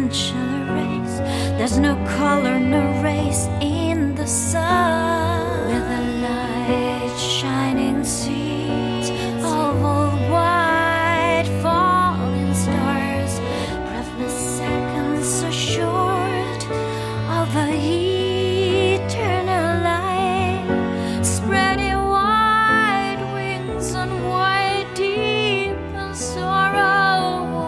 sun shall erase. There's no color, no race in the sun. With the light shining seeds of all white falling stars, breathless seconds so short of the eternal light, spreading wide wings on white deep and sorrow.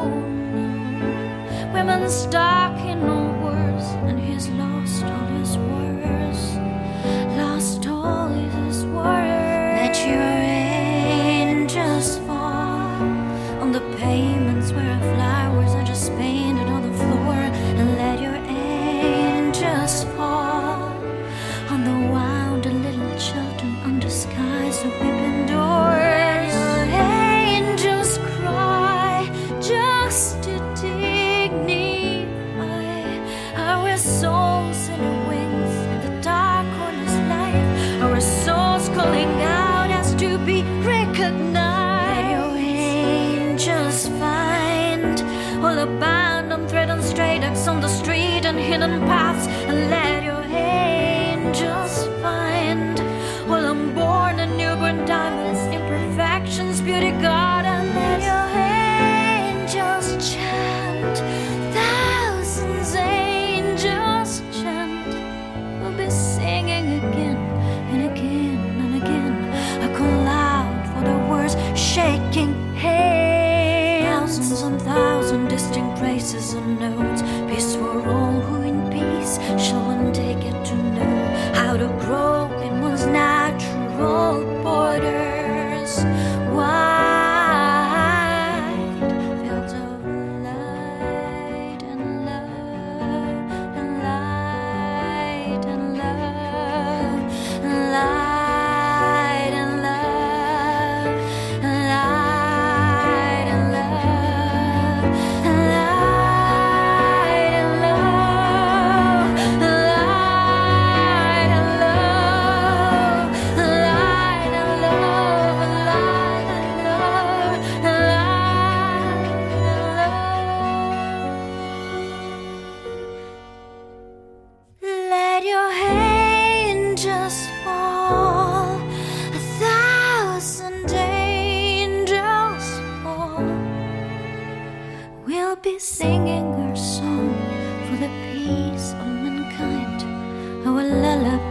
Women stuck in all words, and he's lost all his words, lost all his words. Let your angels fall on the pavements where flowers are just painted on the floor, and let your angels fall on the wounded little children under skies of weeping doors. Angels cry just to dignify our souls and our wings in the dark corners of life. Our souls calling out as to be recognized. Let your angels find all abandoned threatened stray dogs on the street and hidden paths, and let your angels find all unborn and newborn diamonds, imperfections, beauty, God, and let your angels chant. Thousands angels chant. We'll be singing again and again and again. I call loud for the words shaking hands. Thousands and thousand distinct praises and notes. Peace for all who in peace shall one day get to know how to grow in one's natural borders. Wide fields of light and love and light and love and light and love and light and love and light and love and light and love and light and love and light and love and light and love. Let your angels fall, 1,000 angels fall. We'll be singing our song for the peace of mankind, our lullaby.